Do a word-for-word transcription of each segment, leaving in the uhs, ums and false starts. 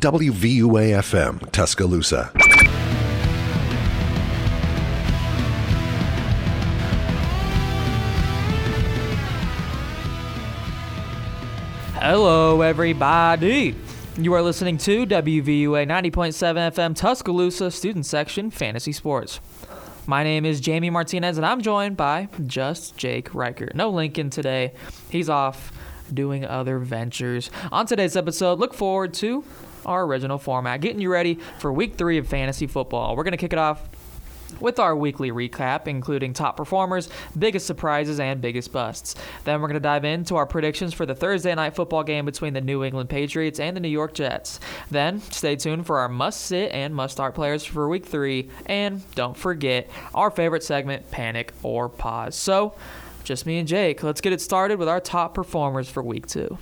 W V U A F M, Tuscaloosa. Hello, everybody. You are listening to W V U A ninety point seven F M Tuscaloosa Student Section Fantasy Sports. My name is Jamie Martinez, and I'm joined by just Jake Riker. No Lincoln today. He's off doing other ventures. On today's episode, look forward to our original format, getting you ready for week three of fantasy football. We're going to kick it off with our weekly recap, including top performers, biggest surprises, and biggest busts. Then we're going to dive into our predictions for the Thursday night football game between the New England Patriots and the New York Jets. Then stay tuned for our must-sit and must-start players for week three. And don't forget our favorite segment, Panic or Pause. So, just me and Jake. Let's get it started with our top performers for week two.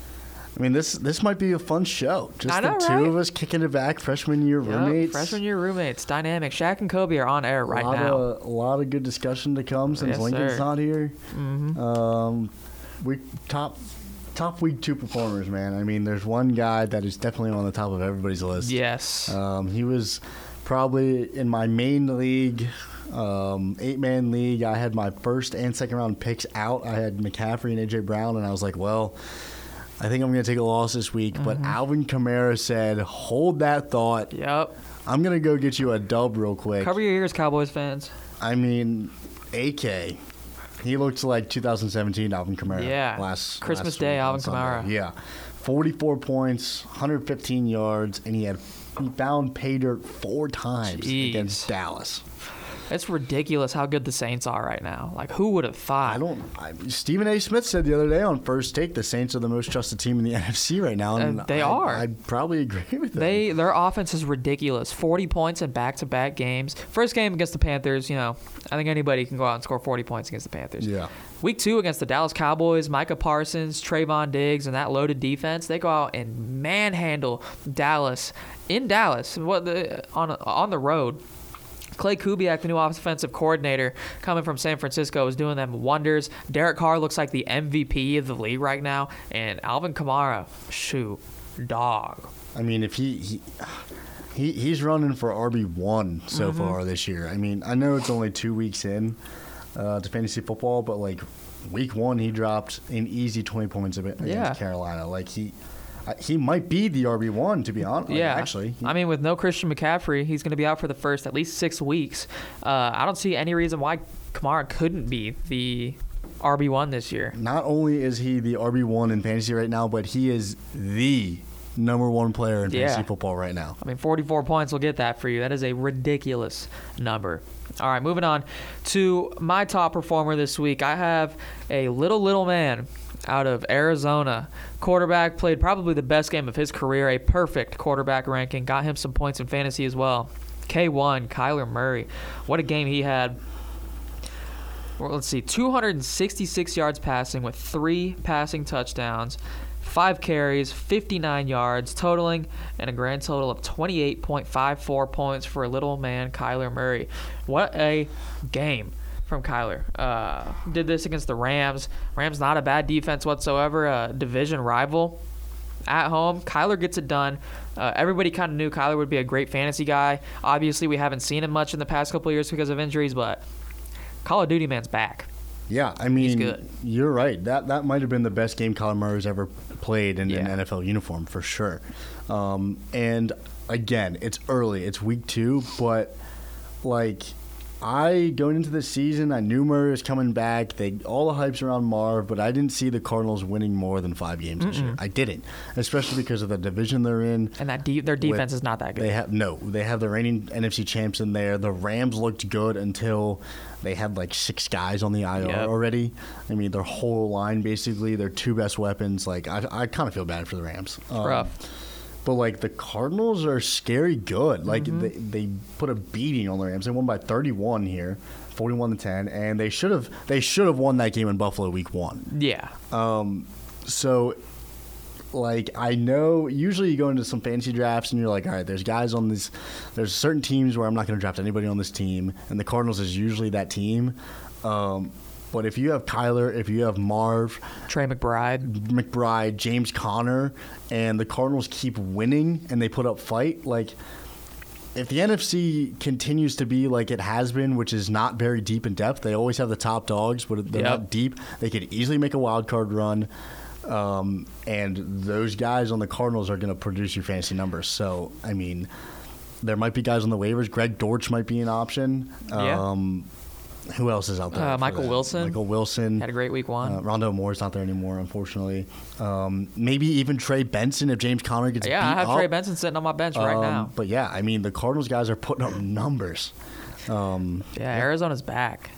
I mean, this this might be a fun show. Just I know, the two right? of us kicking it back, freshman year Yep, roommates. freshman year roommates, dynamic. Shaq and Kobe are on air right a lot now. Of, a lot of good discussion to come since Yes, Lincoln's sir. not here. Mm-hmm. Um, we top top week two performers, man. I mean, there's one guy that is definitely on the top of everybody's list. Yes. Um, he was probably in my main league, um, eight-man league. I had my first and second round picks out. I had McCaffrey and A J Brown, and I was like, well, I think I'm going to take a loss this week. Mm-hmm. But Alvin Kamara said, hold that thought. Yep. I'm going to go get you a dub real quick. Cover your ears, Cowboys fans. I mean, A K, he looked like two thousand seventeen Alvin Kamara. Yeah. Last Christmas last Day, week Alvin on Kamara. Sunday. Yeah. forty-four points, one hundred fifteen yards, and he had he found pay dirt four times Jeez. against Dallas. It's ridiculous how good the Saints are right now. Like, who would have thought? I don't. I, Stephen A. Smith said the other day on First Take the Saints are the most trusted team in the N F C right now. And Uh, they I, are. I probably agree with that. They their offense is ridiculous. forty points in back-to-back games. First game against the Panthers, you know, I think anybody can go out and score forty points against the Panthers. Yeah. Week two against the Dallas Cowboys, Micah Parsons, Trayvon Diggs, and that loaded defense, they go out and manhandle Dallas in Dallas. What the on on the road. Clay Kubiak, the new offensive coordinator, coming from San Francisco, is doing them wonders. Derek Carr looks like the M V P of the league right now. And Alvin Kamara, shoot, dog. I mean, if he, he he he's running for R B one so Mm-hmm. far this year. I mean, I know it's only two weeks in uh, to fantasy football, but like week one, he dropped an easy twenty points against Yeah. Carolina. Like he. He might be the R B one, to be honest. Like, Yeah, actually. I mean, with no Christian McCaffrey, he's going to be out for the first at least six weeks. Uh, I don't see any reason why Kamara couldn't be the R B one this year. Not only is he the R B one in fantasy right now, but he is the number one player in fantasy Yeah. football right now. I mean, forty-four points will get that for you. That is a ridiculous number. All right, moving on to my top performer this week. I have a little, little man out of Arizona. Quarterback, played probably the best game of his career, a perfect quarterback ranking. Got him some points in fantasy as well. K one, Kyler Murray. What a game he had. Well, let's see, two hundred sixty-six yards passing with three passing touchdowns, five carries, fifty-nine yards totaling, and a grand total of twenty-eight point five four points for a little man, Kyler Murray. What a game from Kyler. Uh, did this against the Rams. Rams not a bad defense whatsoever. A division rival at home. Kyler gets it done. Uh, everybody kind of knew Kyler would be a great fantasy guy. Obviously, we haven't seen him much in the past couple of years because of injuries, but Call of Duty man's back. Yeah, I mean, good. You're right. That that might have been the best game Kyler Murray's ever played in Yeah. an N F L uniform for sure. Um, and again, it's early. It's week two, but like I going into the season, I knew Murray was coming back. They all the hype's around Marv, but I didn't see the Cardinals winning more than five games this year. I didn't, especially because of the division they're in. And that de- their defense With- is not that good. They have no. They have the reigning N F C champs in there. The Rams looked good until they had like six guys on the I R Yep. already. I mean, their whole line basically, their two best weapons. Like I, I kind of feel bad for the Rams. Um, Rough. But like the Cardinals are scary good. Like Mm-hmm. they, they put a beating on the Rams. They won by thirty-one here, forty-one to ten, and they should have they should have won that game in Buffalo week one. Yeah. Um, so, like, I know usually you go into some fantasy drafts and you're like, all right, there's guys on this, there's certain teams where I'm not going to draft anybody on this team, and the Cardinals is usually that team. Um, But if you have Kyler, if you have Marv, Trey McBride, McBride, James Conner, and the Cardinals keep winning and they put up fight, like if the N F C continues to be like it has been, which is not very deep in depth, they always have the top dogs, but they're Yep. not deep. They could easily make a wild card run. Um, and those guys on the Cardinals are going to produce your fantasy numbers. So, I mean, there might be guys on the waivers. Greg Dortch might be an option. Yeah. Um, who else is out there? Uh, for Michael that? Wilson. Michael Wilson. had a great week one. Uh, Rondo Moore's not there anymore, unfortunately. Um, maybe even Trey Benson if James Conner gets yeah, beat I have up. Trey Benson sitting on my bench right Um, now. But yeah, I mean, the Cardinals guys are putting up numbers. Um, Yeah, Arizona's back.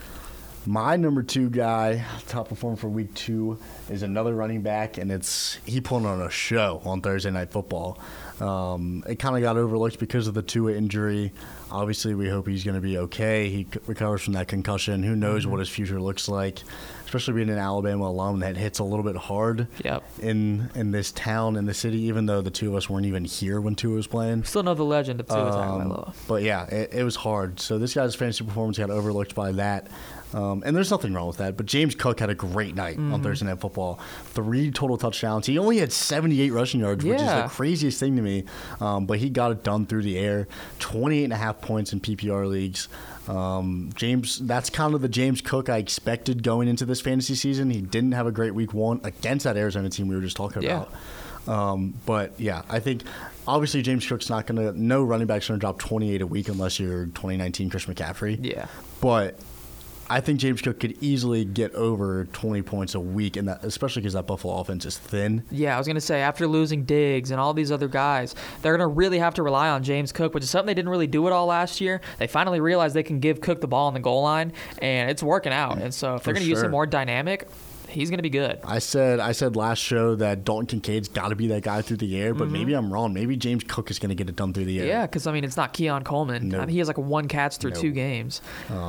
My number two guy, top performer for week two, is another running back, and it's he put on a show on Thursday Night Football. Um, it kind of got overlooked because of the Tua injury. Obviously, we hope he's going to be okay. He c- recovers from that concussion. Who knows Mm-hmm. what his future looks like, especially being an Alabama alum that hits a little bit hard Yep. in in this town, in the city, even though the two of us weren't even here when Tua was playing. Still know the legend of Tua Um, Tagovailoa. but yeah, it, it was hard. So this guy's fantasy performance got overlooked by that. Um, and there's nothing wrong with that. But James Cook had a great night Mm-hmm. on Thursday Night Football. Three total touchdowns. He only had seventy-eight rushing yards, which is Yeah. the craziest thing to me. Um, but he got it done through the air. twenty-eight and a half points in P P R leagues. Um, James, that's kind of the James Cook I expected going into this fantasy season. He didn't have a great week one against that Arizona team we were just talking Yeah. about. Um, but yeah, I think obviously James Cook's not going to, no running back's going to drop twenty-eight a week unless you're twenty nineteen Chris McCaffrey. Yeah. But I think James Cook could easily get over twenty points a week, and that, especially because that Buffalo offense is thin. Yeah, I was going to say, after losing Diggs and all these other guys, they're going to really have to rely on James Cook, which is something they didn't really do at all last year. They finally realized they can give Cook the ball on the goal line, and it's working out. And so if they're For going to use sure. him more dynamic, he's going to be good. I said I said last show that Dalton Kincaid's got to be that guy through the air, but maybe I'm wrong. Maybe James Cook is going to get it done through the air. Yeah, because, I mean, it's not Keon Coleman. No. I mean, he has like one catch through No. two games.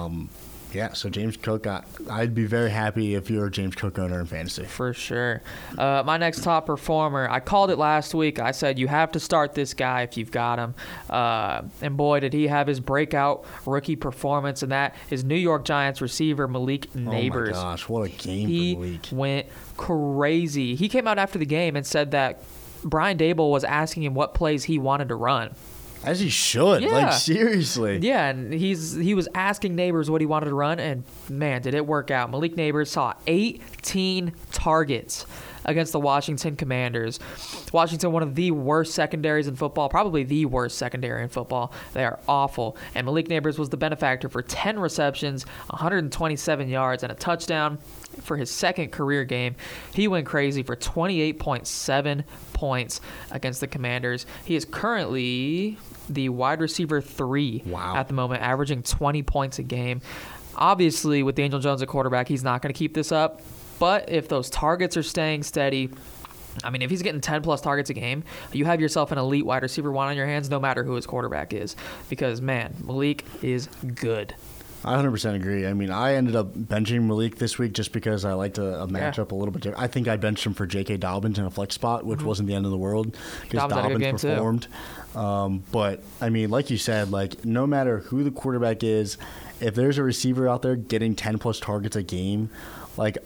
Yeah, so James Cook, I, I'd be very happy if you're a James Cook owner in fantasy. For sure. Uh, my next top performer, I called it last week. I said you have to start this guy if you've got him. Uh, and boy, did he have his breakout rookie performance, and that is New York Giants receiver Malik Neighbors. Oh my gosh, what a game He for Malik. went crazy. He came out after the game and said that Brian Dable was asking him what plays he wanted to run. As he should. Yeah. Like, seriously. Yeah, and he's he was asking Neighbors what he wanted to run, and man, did it work out. Malik Neighbors saw eighteen targets against the Washington Commanders. Washington, one of the worst secondaries in football, probably the worst secondary in football. They are awful. And Malik Neighbors was the benefactor for ten receptions, one hundred twenty-seven yards, and a touchdown for his second career game. He went crazy for twenty-eight point seven points against the Commanders. He is currently the wide receiver three Wow. at the moment, averaging twenty points a game. Obviously, with Daniel Jones at quarterback, he's not going to keep this up. But if those targets are staying steady, I mean, if he's getting ten plus targets a game, you have yourself an elite wide receiver one on your hands, no matter who his quarterback is. Because, man, Malik is good. I one hundred percent agree. I mean, I ended up benching Malik this week just because I liked a, a matchup a little bit different. I think I benched him for J K. Dobbins in a flex spot, which wasn't the end of the world because Dobbins had a good Dobbins game, too. performed. Um, but, I mean, like you said, like no matter who the quarterback is, if there's a receiver out there getting ten plus targets a game, like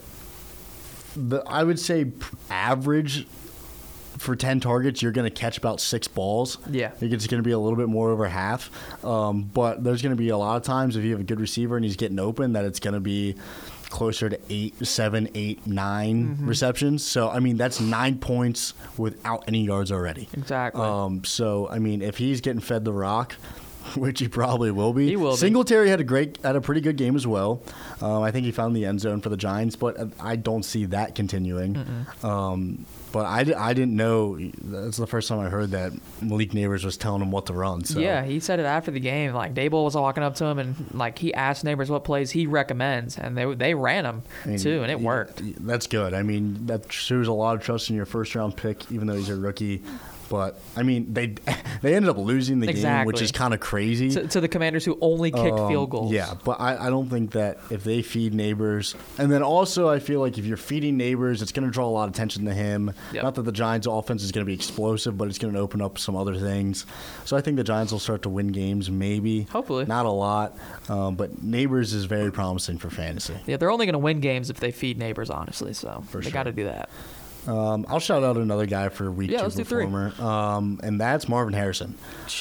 the I would say p- average for ten targets, you're going to catch about six balls. Yeah. I think it's going to be a little bit more over half. Um, but there's going to be a lot of times if you have a good receiver and he's getting open that it's going to be closer to eight, seven, eight, nine Mm-hmm. receptions. So, I mean, that's nine points without any yards already. Exactly. Um, so, I mean, if he's getting fed the rock, which he probably will be. He will be. Singletary had a great, had a pretty good game as well. Um, I think he found the end zone for the Giants, but I don't see that continuing. Um, but I, di- I didn't know. That's the first time I heard that Malik Neighbors was telling him what to run. So. Yeah, he said it after the game. Like, Dable was walking up to him, and, like, he asked Neighbors what plays he recommends, and they they ran him, I mean, too, and it worked. That's good. I mean, that shows a lot of trust in your first round pick, even though he's a rookie. but I mean they they ended up losing the Exactly. game, which is kind of crazy. To, to the Commanders who only kicked Um, field goals. Yeah, but I, I don't think that if they feed Neighbors, and then also I feel like if you're feeding Neighbors, it's going to draw a lot of attention to him. Yep. Not that the Giants' offense is going to be explosive, but it's going to open up some other things. So I think the Giants will start to win games, maybe. Hopefully. Not a lot, um, but Neighbors is very promising for fantasy. Yeah, they're only going to win games if they feed Neighbors, honestly. So For they sure. got to do that. Um, I'll shout out another guy for week Yeah, two let's do three. performer, um, and that's Marvin Harrison.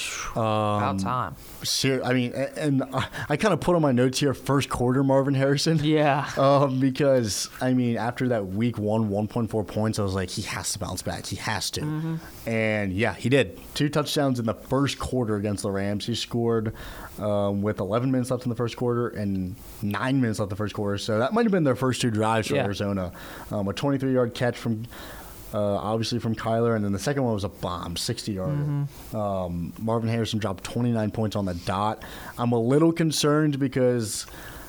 About time. Ser- I mean, a- and I, I kind of put on my notes here, first quarter Marvin Harrison. Yeah. Um, because I mean, after that week one, one point four points, I was like, he has to bounce back. He has to. Mm-hmm. And yeah, he did. Two touchdowns in the first quarter against the Rams. He scored um, with eleven minutes left in the first quarter and nine minutes left in the first quarter. So that might have been their first two drives for Yeah. Arizona. Um, a twenty-three yard catch from. Uh, obviously from Kyler, and then the second one was a bomb, sixty yarder. Mm-hmm. Um, Marvin Harrison dropped twenty-nine points on the dot. I'm a little concerned because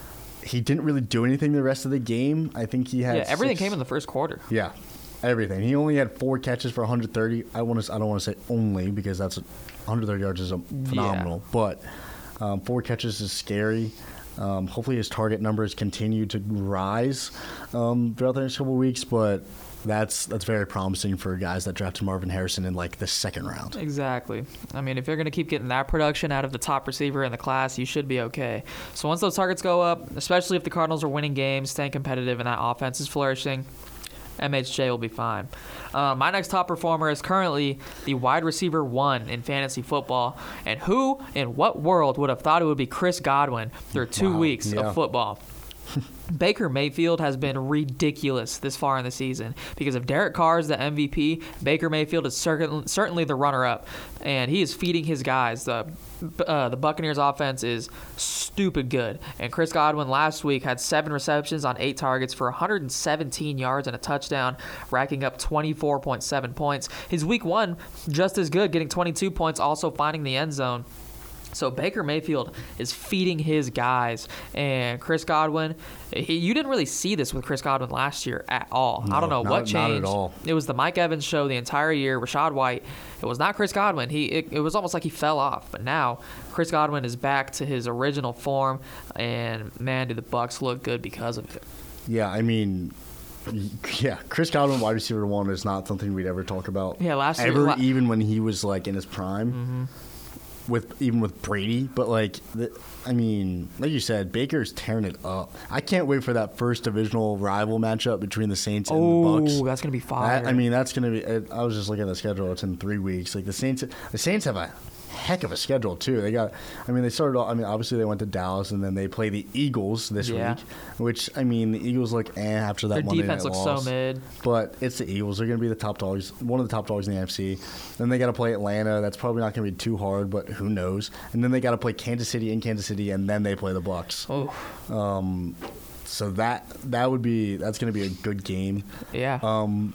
he didn't really do anything the rest of the game. I think he had Yeah, everything six- came in the first quarter. Yeah, everything. He only had four catches for one hundred thirty. I want to. I don't want to say only because that's one hundred thirty yards is a phenomenal, but um, four catches is scary. Um, hopefully his target numbers continue to rise um, throughout the next couple of weeks, but. That's that's very promising for guys that drafted Marvin Harrison in like the second round. Exactly. I mean, if you're going to keep getting that production out of the top receiver in the class, you should be okay. So once those targets go up, especially if the Cardinals are winning games, staying competitive, and that offense is flourishing, M H J will be fine. Uh, my next top performer is currently the wide receiver one in fantasy football. And who in what world would have thought it would be Chris Godwin through two Wow, weeks yeah. of football? Baker Mayfield has been ridiculous this far in the season. Because if Derek Carr is the M V P, Baker Mayfield is certain, certainly the runner-up. And he is feeding his guys. The uh, the Buccaneers offense is stupid good. And Chris Godwin last week had seven receptions on eight targets for one hundred seventeen yards and a touchdown, racking up twenty-four point seven points. His week one, just as good, getting twenty-two points, also finding the end zone. So Baker Mayfield is feeding his guys, and Chris Godwin, he, you didn't really see this with Chris Godwin last year at all. No, I don't know not- what not changed. at all. It was the Mike Evans show the entire year. Rashad White, it was not Chris Godwin. He it, it was almost like he fell off. But now Chris Godwin is back to his original form, and man, do the Bucs look good because of it. Yeah, I mean, yeah, Chris Godwin, wide receiver one, is not something we'd ever talk about. Yeah, last year- ever, la- even when he was like in his prime, Mm-hmm. with even with Brady. But like, the, I mean, like you said, Baker's tearing it up. I can't wait for that first divisional rival matchup between the Saints and Oh, the Bucs. that's gonna be fire. That, I mean, that's gonna be. I was just looking at the schedule. It's in three weeks. Like the Saints, the Saints have a heck of a schedule too. They got. I mean, they started. off- I mean, obviously they went to Dallas and then they play the Eagles this Yeah. week. Which I mean, the Eagles look eh after that Their Monday defense night looks loss. so mid. But it's the Eagles. They're going to be the top dogs, one of the top dogs in the N F C. Then they got to play Atlanta. That's probably not going to be too hard, but who knows? And then they got to play Kansas City in Kansas City, and then they play the Bucs. Oh, Um, so that that would be that's going to be a good game. yeah. Um,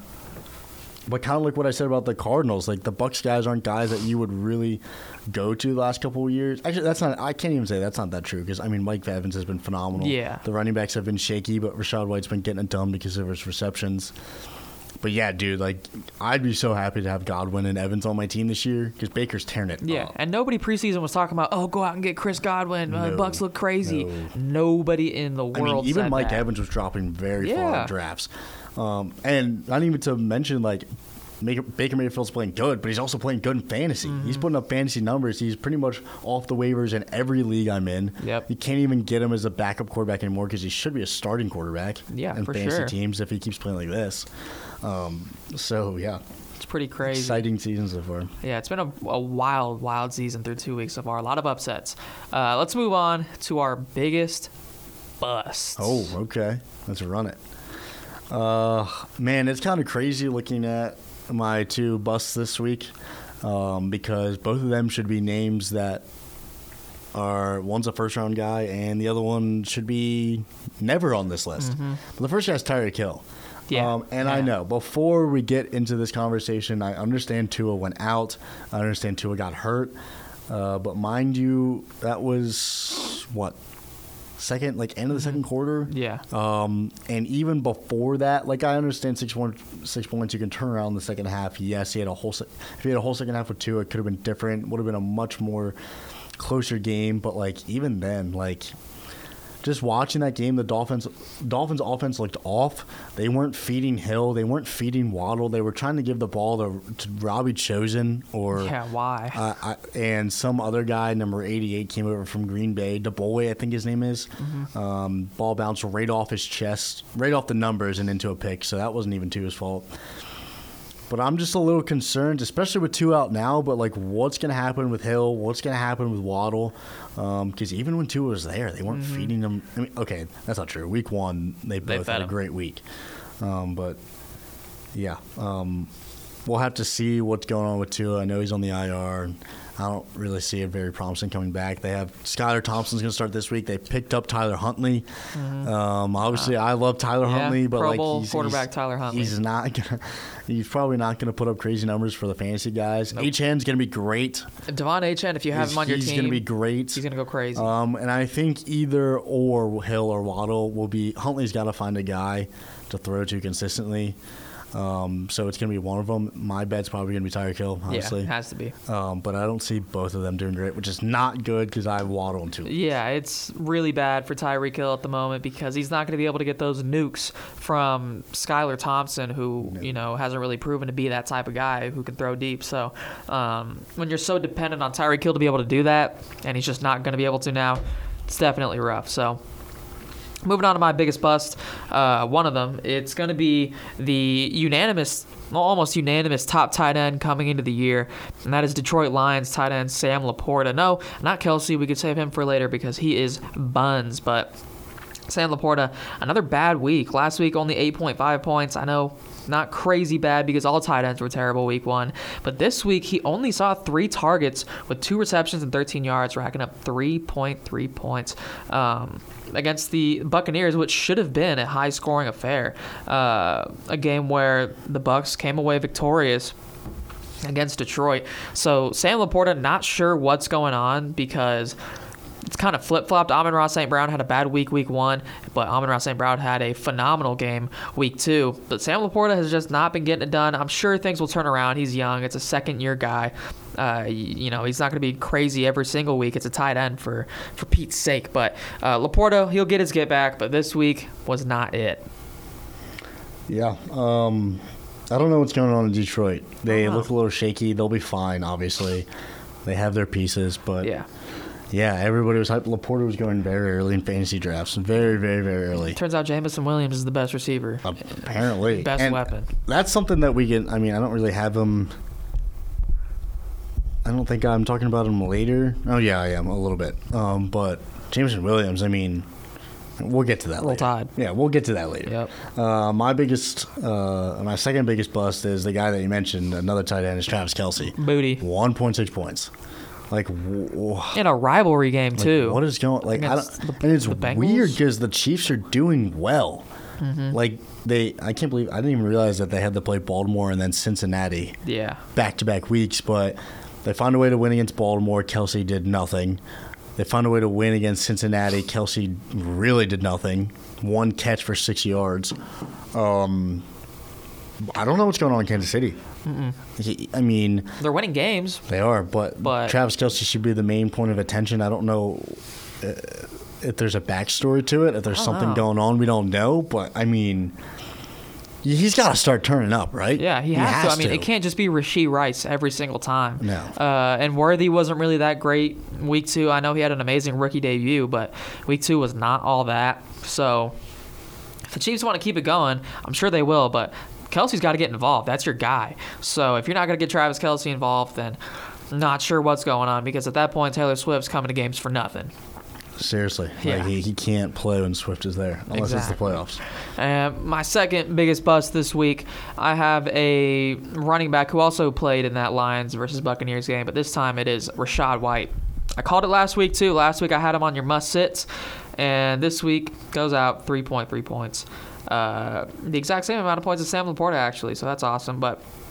but kind of like what I said about the Cardinals, like the Bucs guys aren't guys that you would really go to the last couple of years. Actually, that's not. I can't even say that's not that true because I mean Mike Evans has been phenomenal. Yeah. The running backs have been shaky, but Rashad White's been getting it done because of his receptions. But yeah, dude, like I'd be so happy to have Godwin and Evans on my team this year because Baker's tearing it Yeah, up. and nobody preseason was talking about, oh, go out and get Chris Godwin. Uh, No, Bucks look crazy. no. Nobody in the I world mean, even said Mike that. Evans was dropping very far Yeah. in drafts. Um, and not even to mention, like, Make- Baker Mayfield's playing good, but he's also playing good in fantasy. Mm-hmm. He's putting up fantasy numbers. He's pretty much off the waivers in every league I'm in. Yep. You can't even get him as a backup quarterback anymore because he should be a starting quarterback Yeah, in for fantasy sure. teams if he keeps playing like this. Um, so, yeah, It's pretty crazy. exciting season so far. Yeah, it's been a, a wild, wild season through two weeks so far. A lot of upsets. Uh, let's move on to our biggest busts. Oh, okay. Let's run it. Uh, man, it's kind of crazy looking at my two busts this week um, because both of them should be names that are one's a first round guy and the other one should be never on this list. But the first guy's Tyreek Hill. Yeah, Um, and I yeah. know before we get into this conversation, I understand Tua went out. I understand Tua got hurt. Uh, but mind you, that was what second, like end of the second quarter. Yeah. Um, and even before that, like I understand six one six points, you can turn around in the second half. Yes, he had a whole. Se- if he had a whole second half with two, it could have been different. Would have been a much more closer game. But like even then, like. Just watching that game, the Dolphins Dolphins offense looked off. They weren't feeding Hill. They weren't feeding Waddle. They were trying to give the ball to, to Robbie Chosen or Yeah, why? Uh, I, and some other guy, number eighty-eight, came over from Green Bay. DeBoy, I think his name is. Mm-hmm. Um, ball bounced right off his chest, right off the numbers and into a pick. So that wasn't even Tua's fault. But I'm just a little concerned, especially with two out now, but, like, what's going to happen with Hill? What's going to happen with Waddle? Because um, even when Tua was there, they weren't mm-hmm. feeding him. I mean, okay, that's not true. Week one, they both they had him. a great week. Um, but, yeah, um, we'll have to see what's going on with Tua. I know he's on the I R. And I don't really see it very promising coming back. They have Skylar Thompson's going to start this week. They picked up Tyler Huntley. Mm-hmm. Um, obviously, uh, I love Tyler yeah, Huntley, but Pro like Bowl he's, quarterback he's, Tyler Huntley. He's not gonna. He's probably not going to put up crazy numbers for the fantasy guys. Nope. H-N's going to be great. Devon H-N, if you have he's, him on your he's team, he's going to be great. He's going to go crazy. Um, and I think either or Hill or Waddle will be. Huntley's got to find a guy to throw to consistently. Um, so it's going to be one of them. My bet's probably going to be Tyreek Hill, honestly. Yeah, it has to be. Um, but I don't see both of them doing great, which is not good because I have Waddle in two leagues. Yeah, it's really bad for Tyreek Hill at the moment because he's not going to be able to get those nukes from Skylar Thompson, who no. you know hasn't really proven to be that type of guy who can throw deep. So um, when you're so dependent on Tyreek Hill to be able to do that, and he's just not going to be able to now, it's definitely rough. So. Moving on to my biggest bust, uh, one of them, it's going to be the unanimous, almost unanimous top tight end coming into the year, and that is Detroit Lions tight end Sam Laporta. No, not Kelsey. We could save him for later because he is buns, but Sam Laporta, another bad week. Last week, only eight point five points. I know, not crazy bad because all tight ends were terrible week one. But this week, he only saw three targets with two receptions and thirteen yards, racking up three point three points um, against the Buccaneers, which should have been a high-scoring affair. Uh, a game where the Bucs came away victorious against Detroit. So Sam Laporta, not sure what's going on because it's kind of flip-flopped. Amon-Ra Saint Brown had a bad week, week one, but Amon-Ra Saint Brown had a phenomenal game week two. But Sam Laporta has just not been getting it done. I'm sure things will turn around. He's young. It's a second-year guy. Uh, you know, he's not going to be crazy every single week. It's a tight end for, for Pete's sake. But uh, Laporta, he'll get his get back, but this week was not it. Yeah. Um, I don't know what's going on in Detroit. They uh-huh. look a little shaky. They'll be fine, obviously. They have their pieces, but... Yeah. Yeah, everybody was hyped. Laporta was going very early in fantasy drafts. Very, very, very early. Turns out Jameson Williams is the best receiver. Apparently. Best and weapon. That's something that we get. I mean, I don't really have him. I don't think I'm talking about him later. Oh, yeah, I am a little bit. Um, but Jameson Williams, I mean, we'll get to that Roll later. Tide. Yeah, we'll get to that later. Yep. Uh, my biggest, uh, my second biggest bust is the guy that you mentioned, another tight end, is Travis Kelce. Booty. one point six points. Like, w- in a rivalry game like, too. What is going? Like, I don't, the, and it's the weird because the Chiefs are doing well. Mm-hmm. Like they, I can't believe I didn't even realize that they had to play Baltimore and then Cincinnati. Yeah. Back to back weeks, but they found a way to win against Baltimore. Kelce did nothing. They found a way to win against Cincinnati. Kelce really did nothing. One catch for six yards. Um, I don't know what's going on in Kansas City. He, I mean, they're winning games. They are, but, but Travis Kelce should be the main point of attention. I don't know uh, if there's a backstory to it, if there's something know. going on we don't know. But I mean, he's got to start turning up, right? Yeah, he, he has, has to. I mean, to. it can't just be Rashee Rice every single time. No. Uh, and Worthy wasn't really that great week two. I know he had an amazing rookie debut, but week two was not all that. So if the Chiefs want to keep it going, I'm sure they will, but Kelce's got to get involved. That's your guy. So if you're not going to get Travis Kelce involved, then I'm not sure what's going on because at that point, Taylor Swift's coming to games for nothing. Seriously. Yeah. Like he, he can't play when Swift is there unless exactly. it's the playoffs. Uh, my second biggest bust this week, I have a running back who also played in that Lions versus Buccaneers game, but this time it is Rachaad White. I called it last week, too. Last week I had him on your must-sits, and this week goes out three point three points. Uh, the exact same amount of points as Sam Laporta, actually, so that's awesome. But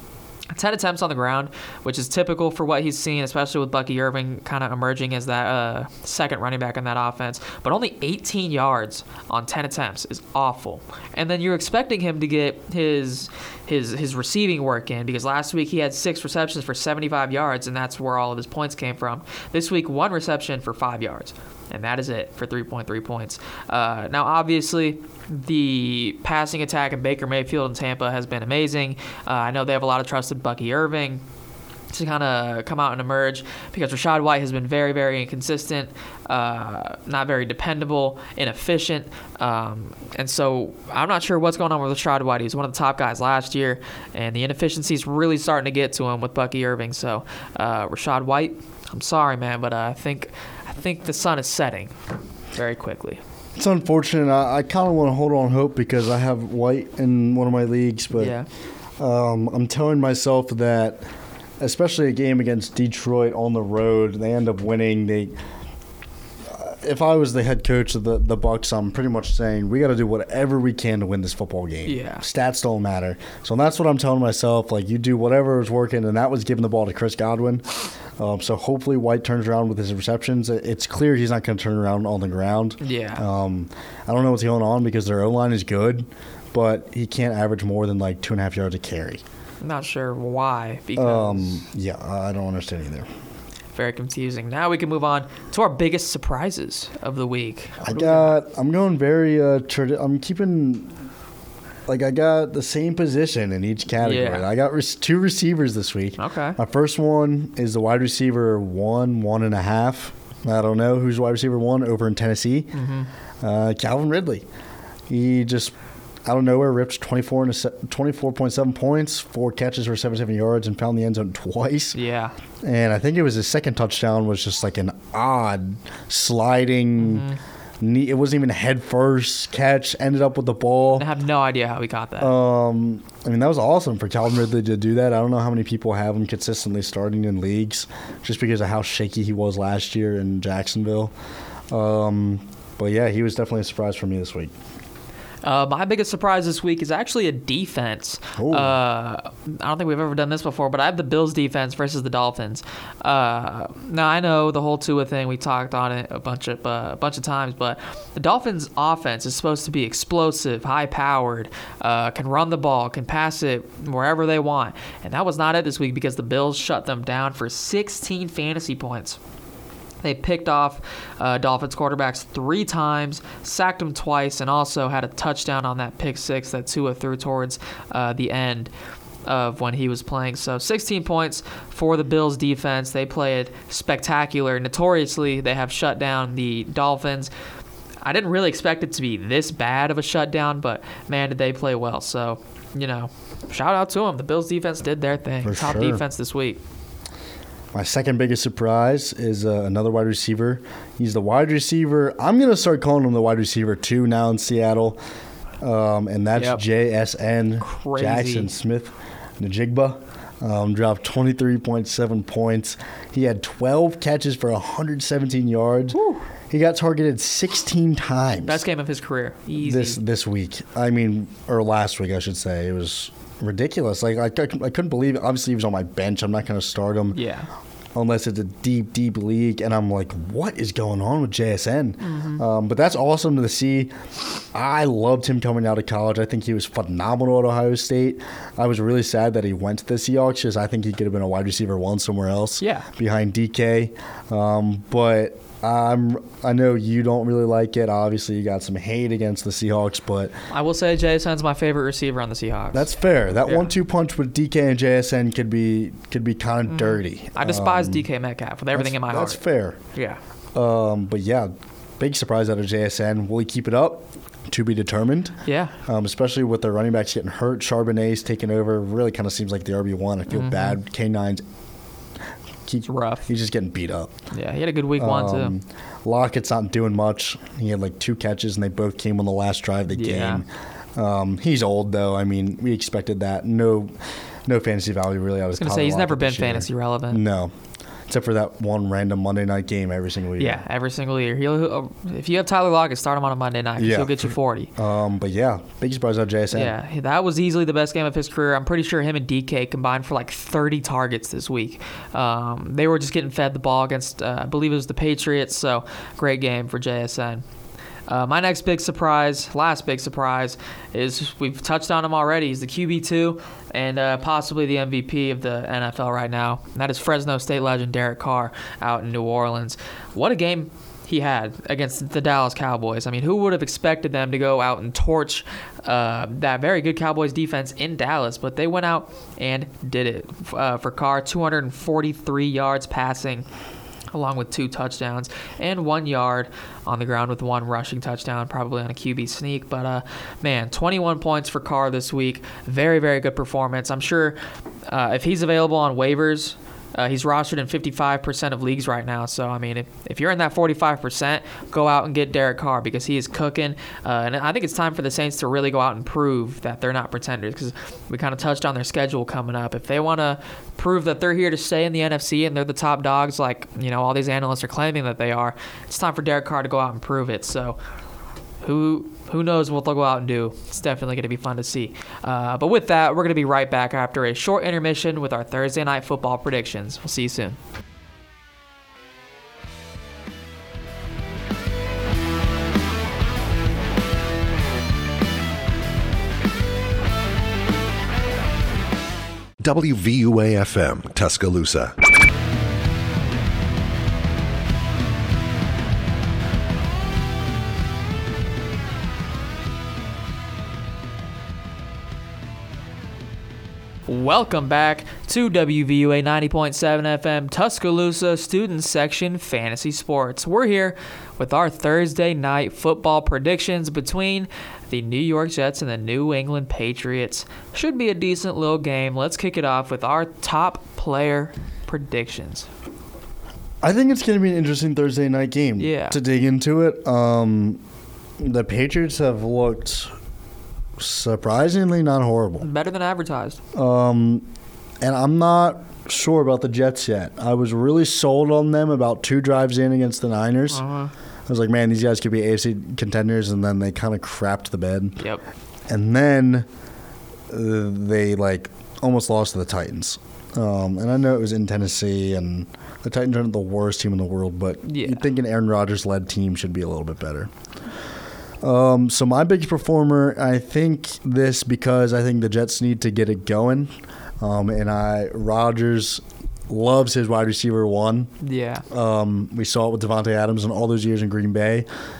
ten attempts on the ground, which is typical for what he's seen, especially with Bucky Irving kind of emerging as that uh, second running back in that offense. But only eighteen yards on ten attempts is awful. And then you're expecting him to get his his his receiving work in, because last week he had six receptions for seventy-five yards, and that's where all of his points came from. This week, one reception for five yards. And that is it for three point three points. Uh, now, obviously, the passing attack of Baker Mayfield in Tampa has been amazing. Uh, I know they have a lot of trust in Bucky Irving to kind of come out and emerge, because Rachaad White has been very, very inconsistent, uh, not very dependable, inefficient. Um, and so I'm not sure what's going on with Rachaad White. He was one of the top guys last year, and the inefficiency is really starting to get to him with Bucky Irving. So uh, Rachaad White, I'm sorry, man, but uh, I think I think the sun is setting very quickly. It's unfortunate. I, I kind of want to hold on hope because I have White in one of my leagues, but Yeah. um, I'm telling myself that, especially a game against Detroit on the road, they end up winning. They, uh, if I was the head coach of the the Bucs, I'm pretty much saying we got to do whatever we can to win this football game. Yeah. Stats don't matter. So that's what I'm telling myself. Like, you do whatever is working, and that was giving the ball to Chris Godwin. Um, so hopefully White turns around with his receptions. It's clear he's not going to turn around on the ground. Yeah. Um, I don't know what's going on because their O-line is good, but he can't average more than like two and a half yards a carry. I'm not sure why, because Um, yeah, I don't understand either. very confusing. Now we can move on to our biggest surprises of the week. I What do we got. I'm going very. Uh, tradi- I'm keeping. Like, I got the same position in each category. Yeah. I got re- two receivers this week. Okay. My first one is the wide receiver one, one and a half. I don't know who's wide receiver one over in Tennessee. Mm-hmm. Uh, Calvin Ridley. He just, out of nowhere, ripped twenty-four and a se- twenty-four point seven points, four catches for seventy-seven yards, and found the end zone twice. Yeah. And I think it was his second touchdown was just like an odd sliding. Mm-hmm. Knee, it wasn't even a head first catch. Ended up with the ball. I have no idea how he got that. Um, I mean, that was awesome for Calvin Ridley to do that. I don't know how many people have him consistently starting in leagues just because of how shaky he was last year in Jacksonville. Um, but yeah, he was definitely a surprise for me this week. Uh, my biggest surprise this week is actually a defense. Ooh. Uh, I don't think we've ever done this before, but I have the Bills defense versus the Dolphins. Uh, now I know the whole Tua thing. We talked on it a bunch of uh, a bunch of times, but the Dolphins' offense is supposed to be explosive, high-powered, uh, can run the ball, can pass it wherever they want, and that was not it this week because the Bills shut them down for sixteen fantasy points. They picked off uh, Dolphins quarterbacks three times, sacked them twice, and also had a touchdown on that pick six that Tua threw towards uh, the end of when he was playing. So sixteen points for the Bills defense. They played spectacular. Notoriously, they have shut down the Dolphins. I didn't really expect it to be this bad of a shutdown, but man, did they play well. So, you know, shout out to them. The Bills defense did their thing. For Top sure. defense this week. My second biggest surprise is uh, another wide receiver. He's the wide receiver. I'm going to start calling him the wide receiver two now in Seattle, um, and that's Yep. J S N Crazy. Jackson Smith Njigba. Um, dropped twenty-three point seven points. He had twelve catches for one hundred seventeen yards. Whew. He got targeted sixteen times. Best game of his career. Easy. this this week. I mean, or last week, I should say. It was ridiculous. Like I, I couldn't believe it. Obviously, he was on my bench. I'm not going to start him. Yeah. Unless it's a deep, deep league. And I'm like, what is going on with J S N? Mm-hmm. Um, but that's awesome to see. I loved him coming out of college. I think he was phenomenal at Ohio State. I was really sad that he went to the Seahawks because I think he could have been a wide receiver one somewhere else. Yeah. Behind D K. Um, but I'm, I know you don't really like it. Obviously, you got some hate against the Seahawks, but I will say J S N's my favorite receiver on the Seahawks. that's fair. That Yeah. one two punch with D K and J S N could be could be kind of dirty. I despise Um, D K Metcalf with everything in my that's heart. fair. Yeah. Um, but yeah, big surprise out of J S N. Will he keep it up? To be determined. Yeah. Um, especially with their running backs getting hurt. Charbonnet's taking over. Really kind of seems like the R B one. I feel bad. K nine's It's rough. He's just getting beat up. Yeah, he had a good week one, Um, too. Lockett's not doing much. He had like two catches, and they both came on the last drive of the Yeah. game. Um, he's old, though. I mean, we expected that. No no fantasy value really out of I was going to say, he's never been fantasy relevant. No. except for that one random Monday night game every single year. Yeah, every single year. He'll if you have Tyler Lockett, start him on a Monday night. 'Cause Yeah. he'll get you forty. Um, but yeah, big surprise out of J S N. Yeah, that was easily the best game of his career. I'm pretty sure him and D K combined for like thirty targets this week. Um, they were just getting fed the ball against, uh, I believe it was the Patriots. So great game for J S N. Uh, my next big surprise, last big surprise, is we've touched on him already. He's the Q B two and uh, possibly the M V P of the N F L right now. And that is Fresno State legend Derek Carr out in New Orleans. What a game he had against the Dallas Cowboys. I mean, who would have expected them to go out and torch uh, that very good Cowboys defense in Dallas? But they went out and did it. Uh, for Carr, two hundred forty-three yards passing, along with two touchdowns and one yard on the ground with one rushing touchdown, probably on a Q B sneak. But, uh, man, twenty-one points for Carr this week. Very, very good performance. I'm sure uh, if he's available on waivers, uh, he's rostered in fifty-five percent of leagues right now. So, I mean, if, if you're in that forty-five percent, go out and get Derek Carr because he is cooking. Uh, and I think it's time for the Saints to really go out and prove that they're not pretenders because we kind of touched on their schedule coming up. If they want to prove that they're here to stay in the N F C and they're the top dogs like, you know, all these analysts are claiming that they are, it's time for Derek Carr to go out and prove it. So who who knows what they'll go out and do. It's definitely going to be fun to see. Uh, but with that, we're going to be right back after a short intermission with our Thursday night football predictions. We'll see you soon. W V U A F M, Tuscaloosa. Welcome back to W V U A ninety point seven F M Tuscaloosa Student Section Fantasy Sports. We're here with our Thursday night football predictions between the New York Jets and the New England Patriots. Should be a decent little game. Let's kick it off with our top player predictions. I think it's going to be an interesting Thursday night game Yeah. to dig into it. Um, the Patriots have looked surprisingly not horrible. Better than advertised. Um, and I'm not sure about the Jets yet. I was really sold on them about two drives in against the Niners. Uh-huh. I was like, man, these guys could be A F C contenders, and then they kind of crapped the bed. Yep. And then uh, they, like, almost lost to the Titans. Um, and I know it was in Tennessee, and the Titans aren't the worst team in the world, but Yeah. you'd think an Aaron Rodgers-led team should be a little bit better. Um, so my biggest performer, I think this because I think the Jets need to get it going. Um, and I Rodgers loves his wide receiver one. Yeah. Um, we saw it with Devontae Adams and all those years in Green Bay.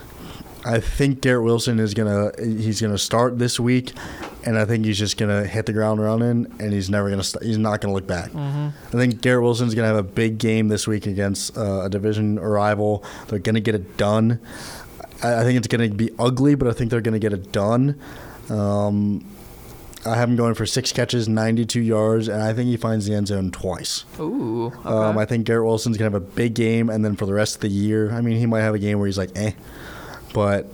I think Garrett Wilson is gonna he's gonna start this week, and I think he's just gonna hit the ground running, and he's never gonna st- he's not gonna look back. Mm-hmm. I think Garrett Wilson's gonna have a big game this week against uh, a division rival. They're gonna get it done. I, I think it's gonna be ugly, but I think they're gonna get it done. Um, I have him going for six catches, ninety-two yards, and I think he finds the end zone twice. Ooh. Okay. Um, I think Garrett Wilson's going to have a big game, and then for the rest of the year, I mean, he might have a game where he's like, eh. But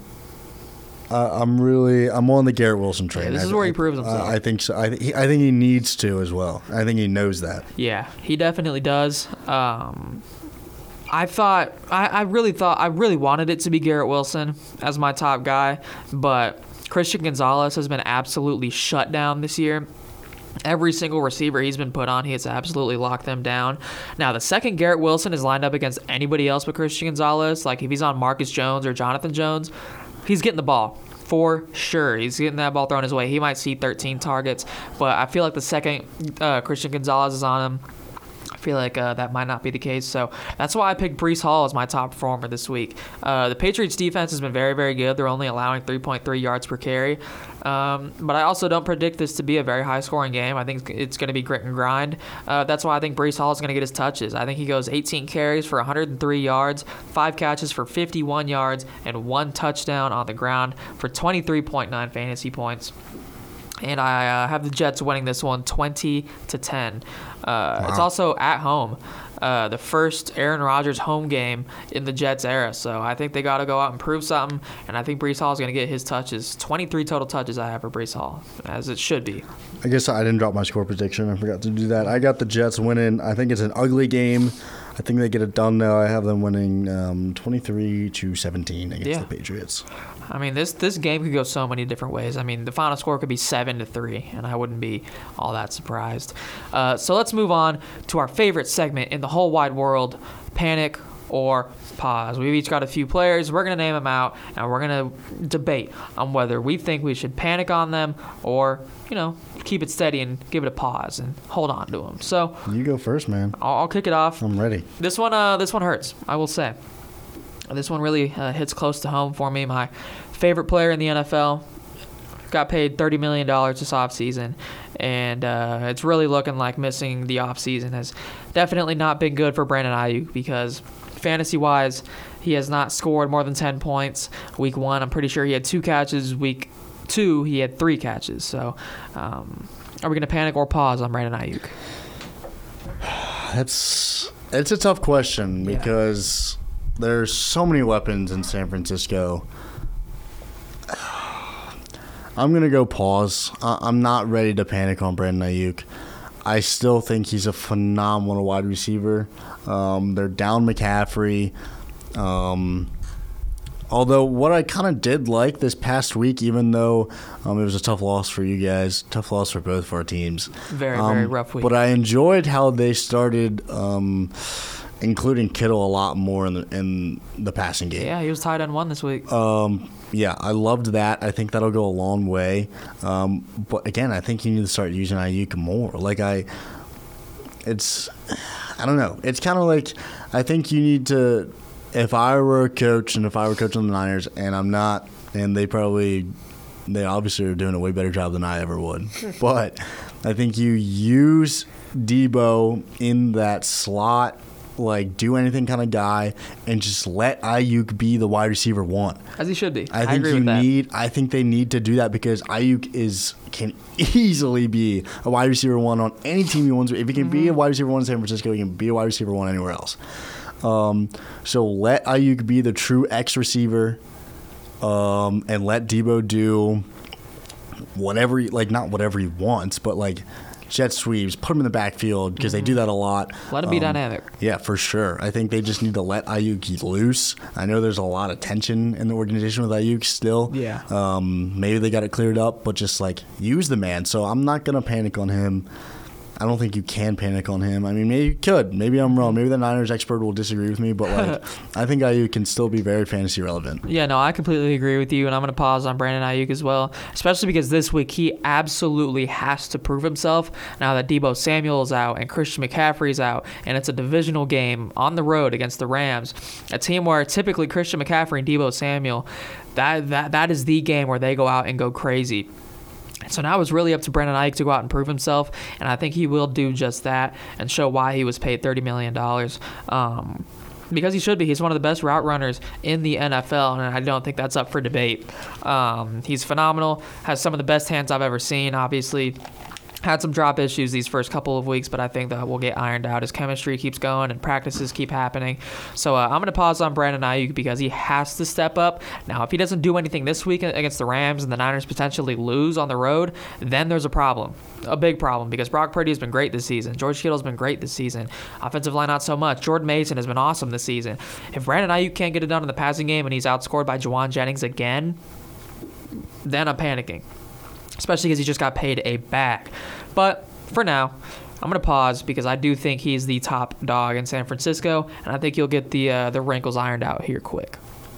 uh, I'm really, I'm on the Garrett Wilson train. Yeah, this I, is where he I- proves himself. I, I think so. I, th- he, I think he needs to as well. I think he knows that. Yeah, he definitely does. Um, I thought, I, I really thought, I really wanted it to be Garrett Wilson as my top guy, but Christian Gonzalez has been absolutely shut down this year. Every single receiver he's been put on, he has absolutely locked them down. Now, the second Garrett Wilson is lined up against anybody else but Christian Gonzalez, like if he's on Marcus Jones or Jonathan Jones, he's getting the ball. For sure. He's getting that ball thrown his way. He might see thirteen targets, but I feel like the second uh, Christian Gonzalez is on him, I feel like uh, that might not be the case. So that's why I picked Breece Hall as my top performer this week. Uh, the Patriots defense has been very, very good. They're only allowing three point three yards per carry. Um, but I also don't predict this to be a very high-scoring game. I think it's going to be grit and grind. Uh, that's why I think Breece Hall is going to get his touches. I think he goes eighteen carries for one hundred three yards, five catches for fifty-one yards, and one touchdown on the ground for twenty-three point nine fantasy points. And I uh, have the Jets winning this one twenty to ten. Uh, Wow. It's also at home. Uh, the first Aaron Rodgers home game in the Jets era. So I think they got to go out and prove something. And I think Breece Hall is going to get his touches. twenty-three total touches I have for Breece Hall, as it should be. I guess I didn't drop my score prediction. I forgot to do that. I got the Jets winning. I think it's an ugly game. I think they get it done now. I have them winning um, twenty-three to seventeen against Yeah. the Patriots. I mean, this this game could go so many different ways. I mean, the final score could be seven to three, and I wouldn't be all that surprised. Uh, so let's move on to our favorite segment in the whole wide world: panic or pause. We've each got a few players. We're gonna name them out, and we're gonna debate on whether we think we should panic on them or, you know, keep it steady and give it a pause and hold on to them. So You go first, man. I'll, I'll kick it off. I'm ready. This one, uh, this one hurts. I will say, this one really uh, hits close to home for me. My favorite player in the N F L got paid thirty million dollars this offseason, and uh, it's really looking like missing the offseason has definitely not been good for Brandon Ayuk because fantasy-wise, he has not scored more than ten points. Week one, I'm pretty sure he had two catches. Week two, he had three catches. So um, are we going to panic or pause on Brandon Ayuk? That's it's a tough question Yeah. because there's so many weapons in San Francisco. I'm gonna go pause. I- I'm not ready to panic on Brandon Ayuk. I still think he's a phenomenal wide receiver. Um, they're down McCaffrey. Um, although what I kind of did like this past week, even though um, it was a tough loss for you guys, tough loss for both of our teams. Very, Um, very rough week. But I enjoyed how they started um, including Kittle a lot more in the in the passing game. Yeah, he was tight end one this week. Um, yeah, I loved that. I think that'll go a long way. Um, but again, I think you need to start using Ayuk more. Like I, it's, I don't know. It's kind of like I think you need to. If I were a coach and if I were coaching the Niners, and I'm not, and they probably, they obviously are doing a way better job than I ever would. But I think you use Debo in that slot, like do anything kind of guy, and just let Ayuk be the wide receiver one. As he should be. I I, think agree you with that. need. I think they need to do that because Ayuk is can easily be a wide receiver one on any team he wants. If he can be a wide receiver one in San Francisco, he can be a wide receiver one anywhere else. Um, so let Ayuk be the true X receiver, um, and let Debo do whatever, he, like not whatever he wants, but like jet sweeps, put him in the backfield because they do that a lot. Let him be Um, dynamic. Yeah, for sure. I think they just need to let Ayuk loose. I know there's a lot of tension in the organization with Ayuk still. Yeah. Um, maybe they got it cleared up, but just like use the man. So I'm not gonna panic on him. I don't think you can panic on him. I mean, maybe you could. Maybe I'm wrong. Maybe the Niners expert will disagree with me, but like, I think Ayuk can still be very fantasy relevant. Yeah, no, I completely agree with you, and I'm going to pause on Brandon Ayuk as well, especially because this week he absolutely has to prove himself now that Debo Samuel is out and Christian McCaffrey's out, and it's a divisional game on the road against the Rams, a team where typically Christian McCaffrey and Debo Samuel, that that that is the game where they go out and go crazy. So now it's really up to Brandon Ayuk to go out and prove himself, and I think he will do just that and show why he was paid thirty million dollars. Um, because he should be. He's one of the best route runners in the N F L, and I don't think that's up for debate. Um, he's phenomenal, has some of the best hands I've ever seen, obviously. Had some drop issues these first couple of weeks, but I think that will get ironed out as chemistry keeps going and practices keep happening. So uh, I'm going to pause on Brandon Ayuk because he has to step up. Now, if he doesn't do anything this week against the Rams and the Niners potentially lose on the road, then there's a problem, a big problem, because Brock Purdy has been great this season. George Kittle's been great this season. Offensive line, not so much. Jordan Mason has been awesome this season. If Brandon Ayuk can't get it done in the passing game and he's outscored by Juwan Jennings again, then I'm panicking. Especially because he just got paid a bag. But for now, I'm going to pause because I do think he's the top dog in San Francisco, and I think you'll get the uh, the wrinkles ironed out here quick.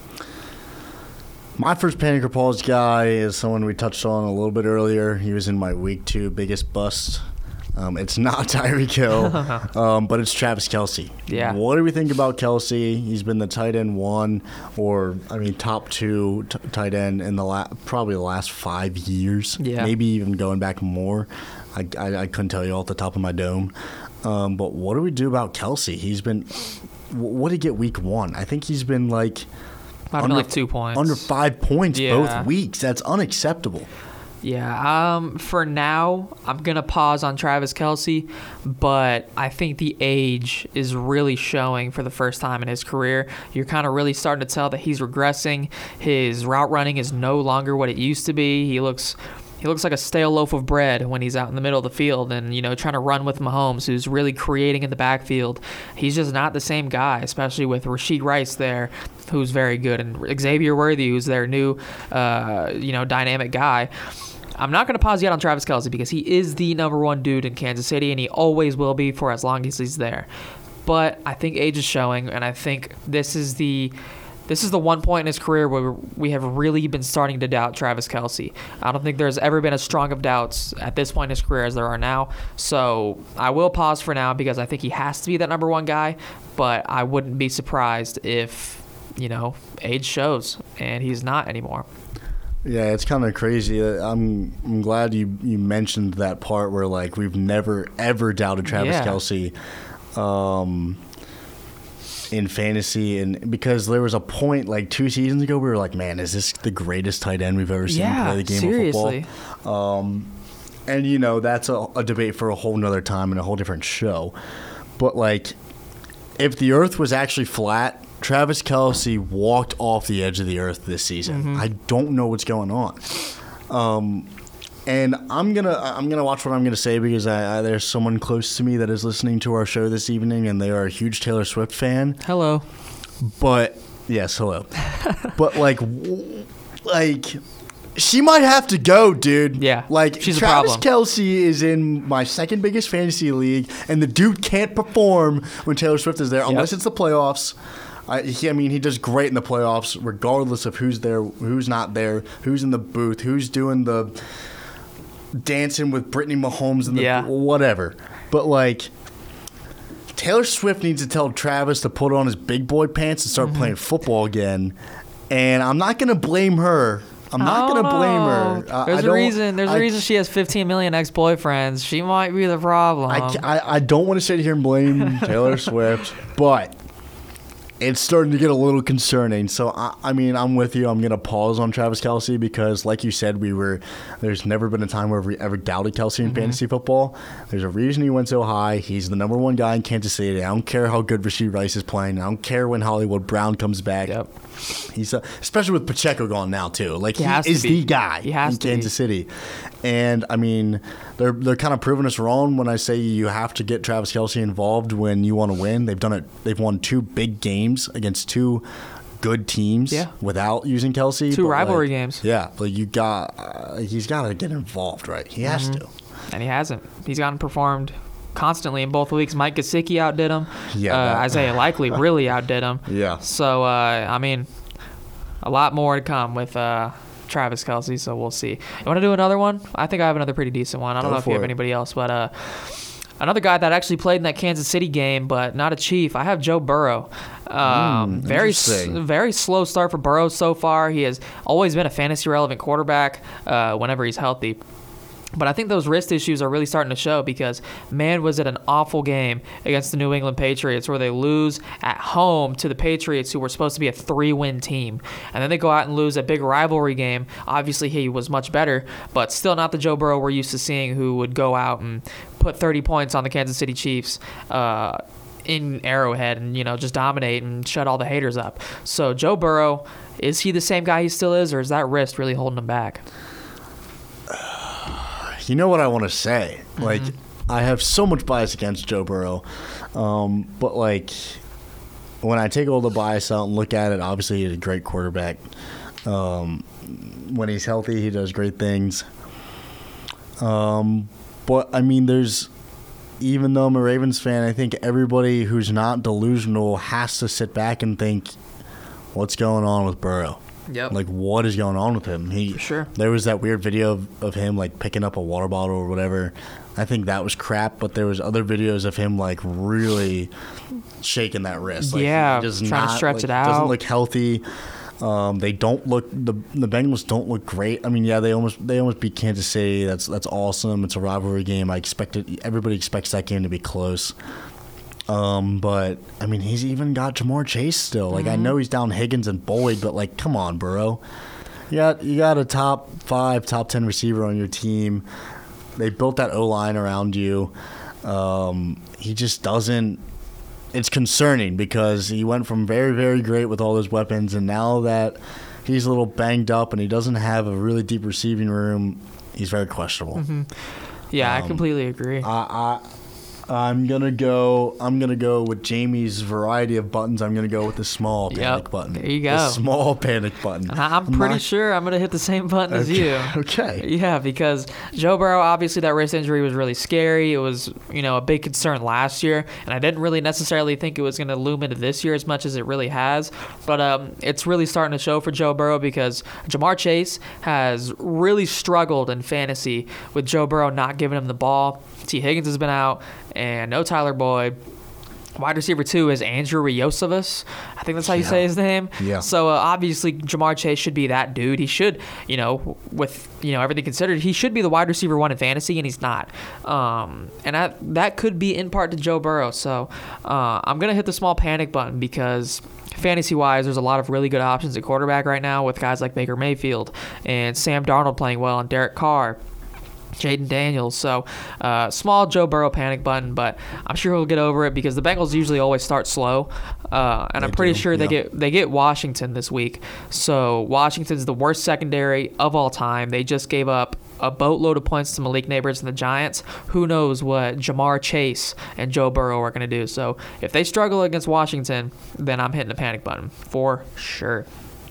My first panic or pause guy is someone we touched on a little bit earlier. He was in my week two biggest bust. Um, it's not Tyreek Hill, um, but it's Travis Kelce. Yeah. What do we think about Kelce? He's been the tight end one, or I mean, top two t- tight end in the la- probably the last five years. Yeah. Maybe even going back more. I, I, I couldn't tell you off the top of my dome. Um, but what do we do about Kelce? He's been. What did he get week one? I think he's been like. I've Under, like two points. Under five points Yeah. both weeks. That's unacceptable. Yeah, um, for now, I'm going to pause on Travis Kelce, but I think the age is really showing for the first time in his career. You're kind of really starting to tell that he's regressing. His route running is no longer what it used to be. He looks... He he looks like a stale loaf of bread when he's out in the middle of the field and, you know, trying to run with Mahomes, who's really creating in the backfield. He's just not the same guy, especially with Rashee Rice there, who's very good, and Xavier Worthy, who's their new, uh, you know, dynamic guy. I'm not going to pause yet on Travis Kelce because he is the number one dude in Kansas City, and he always will be for as long as he's there. But I think age is showing, and I think this is the this is the one point in his career where we have really been starting to doubt Travis Kelce. I don't think there's ever been as strong of doubts at this point in his career as there are now. So I will pause for now because I think he has to be that number one guy, but I wouldn't be surprised if, you know, age shows and he's not anymore. Yeah, it's kind of crazy. I'm I'm glad you, you mentioned that part where, like, we've never, ever doubted Travis Yeah. Kelce um, in fantasy. And because there was a point, like, two seasons ago, we were like, man, is this the greatest tight end we've ever seen Yeah, play the game seriously. of football? Um, and, you know, that's a, a debate for a whole nother time and a whole different show. But, like, if the earth was actually flat, Travis Kelce walked off the edge of the earth this season. Mm-hmm. I don't know what's going on, um, and I'm gonna I'm gonna watch what I'm gonna say because I, I, there's someone close to me that is listening to our show this evening, and they are a huge Taylor Swift fan. Hello. But yes, hello. But like, w- like. She might have to go, dude. Yeah, like she's a Travis problem. Kelce is in my second biggest fantasy league, and the dude can't perform when Taylor Swift is there unless it's the playoffs. I, he, I mean, he does great in the playoffs, regardless of who's there, who's not there, who's in the booth, who's doing the dancing with Brittany Mahomes and the Yeah. whatever. But like, Taylor Swift needs to tell Travis to put on his big boy pants and start Mm-hmm. playing football again. And I'm not gonna blame her. I'm not going to blame her. I, There's I a don't- reason. There's I, a reason she has fifteen million ex-boyfriends. She might be the problem. I, ca- I, I don't want to sit here and blame Taylor Swift, but it's starting to get a little concerning. So, I, I mean, I'm with you. I'm going to pause on Travis Kelce because, like you said, we were. There's never been a time where we ever doubted Kelce in Mm-hmm. fantasy football. There's a reason he went so high. He's the number one guy in Kansas City. I don't care how good Rashee Rice is playing. I don't care when Hollywood Brown comes back. Yep. He's uh, especially with Pacheco gone now too. Like He he, has to is be. the guy He has in to be. Kansas City, and I mean they're they're kind of proving us wrong when I say you have to get Travis Kelce involved when you want to win. They've done it. They've won two big games against two good teams Yeah. without using Kelce. Two but, rivalry like, games. Yeah, but you got uh, he's got to get involved, right? He has Mm-hmm. to. And he hasn't. He's gotten performed constantly in both weeks. Mike Gesicki outdid him. Yeah, Uh, that- Isaiah Likely really outdid him. Yeah. So, uh, I mean, a lot more to come with uh, Travis Kelce, so we'll see. You want to do another one? I think I have another pretty decent one. I don't Go know if you for have it. anybody else, but uh, another guy that actually played in that Kansas City game, but not a Chief. I have Joe Burrow. Um, Mm, very, s- interesting. very slow start for Burrow so far. He has always been a fantasy relevant quarterback uh, whenever he's healthy. But I think those wrist issues are really starting to show because, man, was it an awful game against the New England Patriots where they lose at home to the Patriots, who were supposed to be a three-win team. And then they go out and lose a big rivalry game. Obviously, he was much better, but still not the Joe Burrow we're used to seeing, who would go out and put thirty points on the Kansas City Chiefs uh, in Arrowhead and, you know, just dominate and shut all the haters up. So Joe Burrow, is he the same guy he still is, or is that wrist really holding him back? You know what I want to say? Like, I have so much bias against Joe Burrow, um, but like, when I take all the bias out and look at it, obviously he's a great quarterback. Um, when he's healthy, he does great things. Um, but I mean, there's even though I'm a Ravens fan, I think everybody who's not delusional has to sit back and think, what's going on with Burrow? Yep. Like, what is going on with him? He, For sure. There was that weird video of, of him, like, picking up a water bottle or whatever. I think that was crap, but there was other videos of him, like, really shaking that wrist. Like, Yeah, he does trying to not, stretch like, it out. Doesn't look healthy. Um, they don't look the the Bengals don't look great. I mean, yeah, they almost they almost beat Kansas City. That's that's awesome. It's a rivalry game. I expected everybody expects that game to be close. Um, but I mean, he's even got Jamar Chase still. Like, I know he's down Higgins and Boyd, but like, come on, Burrow. You got you got a top five, top ten receiver on your team. They built that O line around you. Um, he just doesn't. It's concerning because he went from very, very great with all those weapons, and now that he's a little banged up and he doesn't have a really deep receiving room, He's very questionable. Mm-hmm. Yeah, Um, I completely agree. I, I I'm gonna go. I'm gonna go with Jamie's variety of buttons. I'm gonna go with the small panic Yep, button. there you The go. small panic button. And I- I'm pretty not- sure I'm going to hit the same button as you. Okay. Yeah, because Joe Burrow, obviously that wrist injury was really scary. It was, you know, a big concern last year, and I didn't really necessarily think it was going to loom into this year as much as it really has. But um, it's really starting to show for Joe Burrow because Jamar Chase has really struggled in fantasy with Joe Burrow not giving him the ball. T. Higgins has been out, and no Tyler Boyd. Wide receiver two is Andrew Riosavas. I think that's how you Yeah. say his name. Yeah. So uh, obviously Jamar Chase should be that dude. He should, you know, with you know everything considered, he should be the wide receiver one in fantasy, and he's not. Um, and I, that could be in part to Joe Burrow. So uh, I'm gonna hit the small panic button because fantasy-wise, there's a lot of really good options at quarterback right now with guys like Baker Mayfield and Sam Darnold playing well and Derek Carr. Jaden Daniels. So, uh, small Joe Burrow panic button, but I'm sure he'll get over it because the Bengals usually always start slow, uh, and They I'm pretty do, sure they yeah. get they get Washington this week. So Washington's the worst secondary of all time. They just gave up a boatload of points to Malik Neighbors and the Giants. Who knows what Jamar Chase and Joe Burrow are going to do? So if they struggle against Washington, then I'm hitting the panic button for sure.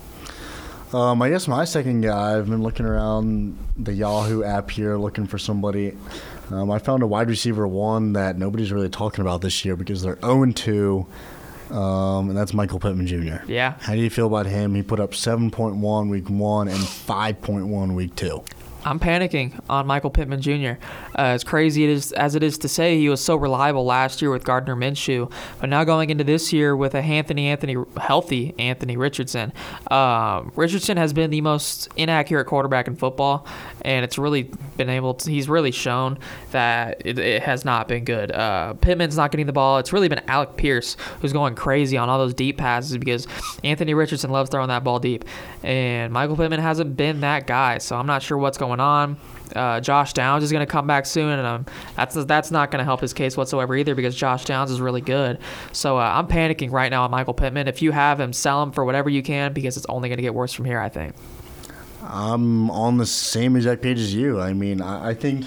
Um, I guess my second guy, I've been looking around the Yahoo app here looking for somebody. Um, I found a wide receiver one that nobody's really talking about this year because they're oh and two, um, and that's Michael Pittman Junior Yeah. How do you feel about him? He put up seven point one week one and five point one week two. I'm panicking on Michael Pittman Junior Uh, as crazy it is, as it is to say, he was so reliable last year with Gardner Minshew, but now going into this year with a Anthony, Anthony healthy Anthony Richardson. Um, Richardson has been the most inaccurate quarterback in football, and it's really been able to. He's really shown that it, it has not been good. Uh, Pittman's not getting the ball. It's really been Alec Pierce who's going crazy on all those deep passes because Anthony Richardson loves throwing that ball deep, and Michael Pittman hasn't been that guy. So I'm not sure what's going on. Uh, Josh Downs is going to come back soon, and um, that's that's not going to help his case whatsoever either because Josh Downs is really good. So uh, I'm panicking right now on Michael Pittman. If you have him, sell him for whatever you can because it's only going to get worse from here, I think. I'm on the same exact page as you. I mean, I, I think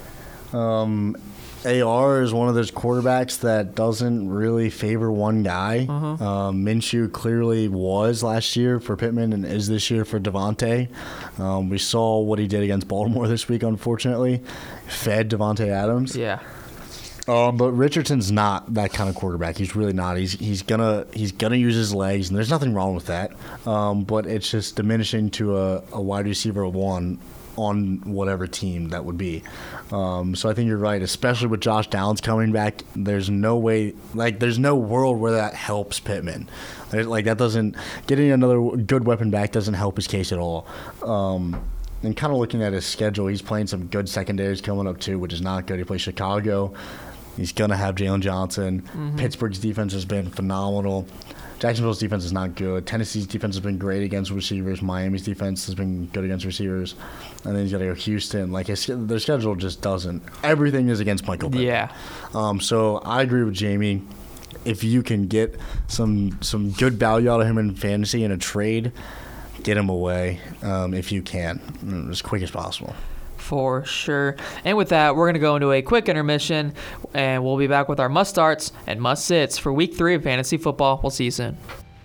um, A R is one of those quarterbacks that doesn't really favor one guy. Uh-huh. Um, Minshew clearly was last year for Pittman and is this year for Devontae. Um, we saw what he did against Baltimore this week, unfortunately. Fed Devontae Adams. Yeah. Um, but Richardson's not that kind of quarterback. He's really not. He's he's gonna he's gonna use his legs, and there's nothing wrong with that. Um, but it's just diminishing to a, a wide receiver one on whatever team that would be. Um, so I think you're right, especially with Josh Downs coming back. There's no way, like, there's no world where that helps Pittman. There's, like, that doesn't getting another good weapon back doesn't help his case at all. Um, and kind of looking at his schedule, he's playing some good secondaries coming up too, which is not good. He plays Chicago. He's going to have Jalen Johnson. Mm-hmm. Pittsburgh's defense has been phenomenal. Jacksonville's defense is not good. Tennessee's defense has been great against receivers. Miami's defense has been good against receivers. And then he's got to go Houston. Like, his, their schedule just doesn't. Everything is against Michael Pittman. Yeah. Um, so I agree with Jamie. If you can get some some good value out of him in fantasy in a trade, get him away um, if you can, as quick as possible. For sure. And with that, we're going to go into a quick intermission, and we'll be back with our must-starts and must-sits for Week three of Fantasy Football. We'll see you soon.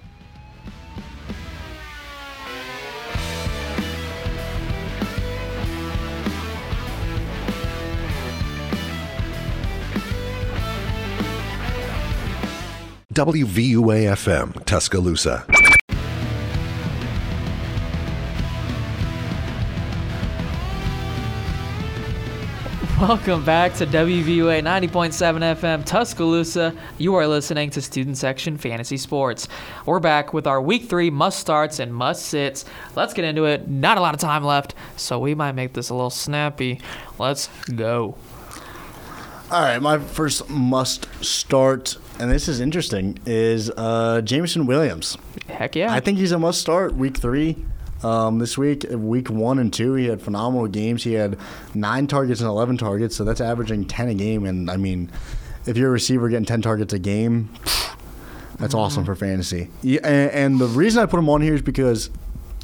W V U A F M, Tuscaloosa. Welcome back to W V U A ninety point seven F M Tuscaloosa. You are listening to Student Section Fantasy Sports. We're back with our Week three must-starts and must-sits. Let's get into it. Not a lot of time left, so we might make this a little snappy. Let's go. All right, my first must start, and this is interesting, is uh, Jameson Williams. Heck yeah. I think he's a must start week three. Um, this week, week one and two, he had phenomenal games. He had nine targets and eleven targets, so that's averaging ten a game. And, I mean, if you're a receiver getting ten targets a game, that's mm-hmm. awesome for fantasy. Yeah, and, and the reason I put him on here is because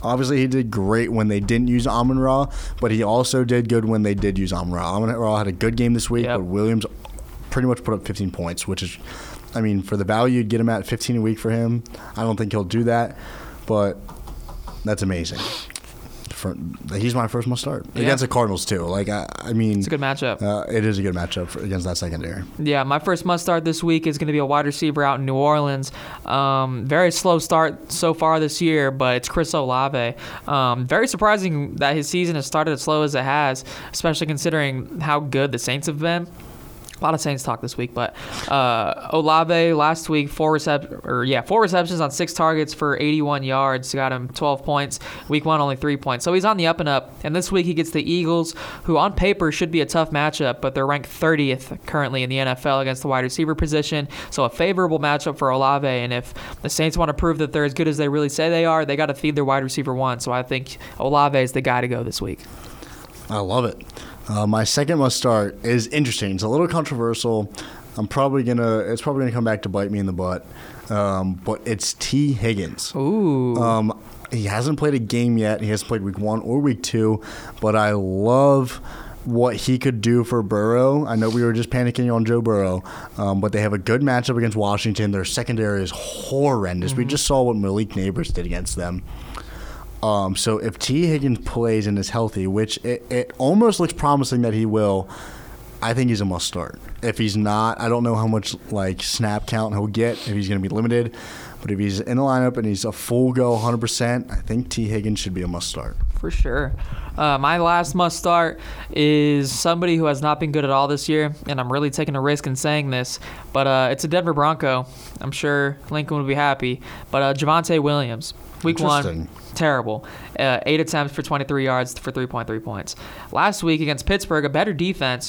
Obviously, he did great when they didn't use Amon-Ra, but he also did good when they did use Amon-Ra. Amon-Ra had a good game this week, Yep. but Williams pretty much put up fifteen points, which is, I mean, for the value you'd get him at fifteen a week for him, I don't think he'll do that, but that's amazing. For, he's my first must start Yeah. against the Cardinals too. Like I, I mean, It's a good matchup. Uh, it is a good matchup for, against that secondary. Yeah, my first must start this week is going to be a wide receiver out in New Orleans. Um, very slow start so far this year, but it's Chris Olave. Um, very surprising that his season has started as slow as it has, especially considering how good the Saints have been. A lot of Saints talk this week, but uh, Olave last week four recep- or yeah four receptions on six targets for eighty-one yards, got him twelve points. Week one only three points, so he's on the up and up. And this week he gets the Eagles, who on paper should be a tough matchup, but they're ranked thirtieth currently in the N F L against the wide receiver position. So a favorable matchup for Olave. And if the Saints want to prove that they're as good as they really say they are, they got to feed their wide receiver one. So I think Olave is the guy to go this week. I love it. Uh, my second must start is interesting. It's a little controversial. I'm probably gonna. It's probably gonna come back to bite me in the butt. Um, but it's T. Higgins. Ooh. Um, he hasn't played a game yet. He hasn't played week one or week two. But I love what he could do for Burrow. I know we were just panicking on Joe Burrow, um, but they have a good matchup against Washington. Their secondary is horrendous. Mm-hmm. We just saw what Malik Neighbors did against them. Um, so if T. Higgins plays and is healthy, which it, it almost looks promising that he will, I think he's a must start. If he's not, I don't know how much like snap count he'll get, if he's going to be limited. But if he's in the lineup and he's a full go one hundred percent, I think T. Higgins should be a must start. For sure. Uh, my last must start is somebody who has not been good at all this year, and I'm really taking a risk in saying this, but uh, it's a Denver Bronco. I'm sure Lincoln would be happy. But uh, Javonte Williams, week one, terrible. Uh, eight attempts for twenty-three yards for three point three points. Last week against Pittsburgh, a better defense,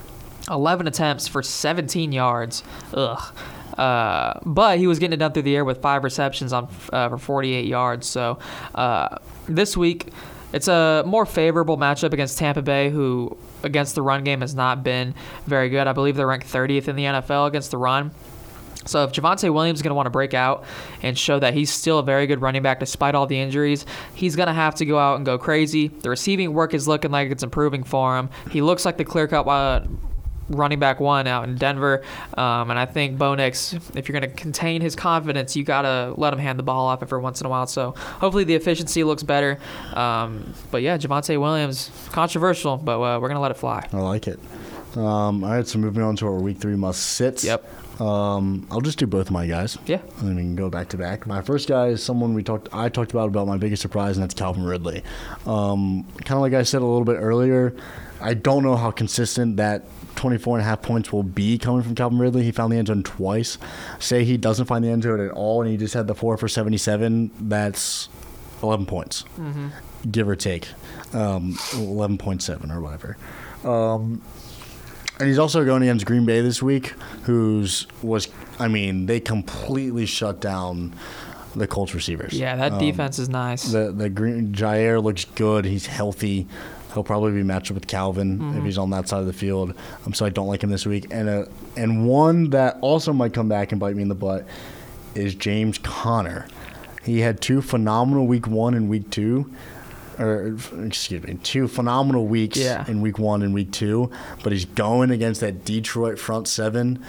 eleven attempts for seventeen yards. Ugh. Uh, but he was getting it done through the air with five receptions on uh, for forty-eight yards. So uh, this week, it's a more favorable matchup against Tampa Bay, who against the run game has not been very good. I believe they're ranked thirtieth in the N F L against the run. So if Javonte Williams is going to want to break out and show that he's still a very good running back despite all the injuries, he's going to have to go out and go crazy. The receiving work is looking like it's improving for him. He looks like the clear-cut uh, running back one out in Denver. Um, and I think Bo Nix, if you're going to contain his confidence, you got to let him hand the ball off every once in a while. So hopefully the efficiency looks better. Um, but yeah, Javonte Williams, controversial, but uh, we're going to let it fly. I like it. Um, all right, so moving on to our week three must-sits. Yep. Um, I'll just do both of my guys. Yeah. And then we can go back to back. My first guy is someone we talked. I talked about about my biggest surprise, and that's Calvin Ridley. Um, kind of like I said a little bit earlier, I don't know how consistent that twenty-four and a half points will be coming from Calvin Ridley. He found the end zone twice. Say he doesn't find the end zone at all, and he just had the four for seventy-seven. That's eleven points, mm-hmm. give or take, um, eleven point seven or whatever. Um, And he's also going against Green Bay this week, who's was, I mean, they completely shut down the Colts receivers. Yeah, that um, defense is nice. The the Green Jair looks good. He's healthy. He'll probably be matched up with Calvin mm-hmm. if he's on that side of the field. Um, so I don't like him this week. And uh, and one that also might come back and bite me in the butt is James Conner. He had two phenomenal week one and week two. Or excuse me, two phenomenal weeks yeah. in week one and week two, but he's going against that Detroit front seven.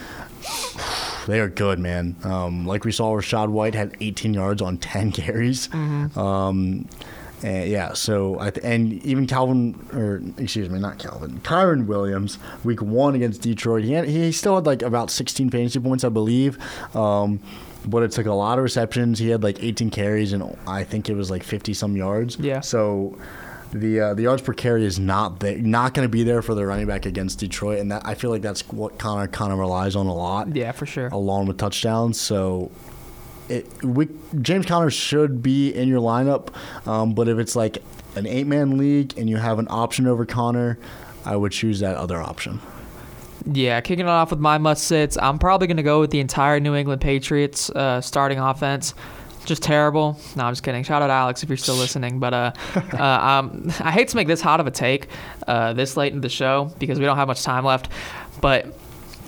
They are good, man. Um, like we saw, Rachaad White had eighteen yards on ten carries. Mm-hmm. Um, and yeah, so I th- and even Calvin, or excuse me, not Calvin, Kyron Williams, week one against Detroit, he had, he still had like about sixteen fantasy points, I believe. Um, But it took a lot of receptions. He had like eighteen carries, and I think it was like fifty-some yards. Yeah. So the uh, the yards per carry is not there, not going to be there for the running back against Detroit, and that I feel like that's what Connor kind of relies on a lot. Yeah, for sure. Along with touchdowns. So it we, James Conner should be in your lineup, um, but if it's like an eight-man league and you have an option over Connor, I would choose that other option. Yeah, kicking it off with my must-sits, I'm probably going to go with the entire New England Patriots uh, starting offense. Just terrible. No, I'm just kidding. Shout out Alex if you're still listening. But uh, uh, um, I hate to make this hot of a take uh, this late in the show because we don't have much time left. But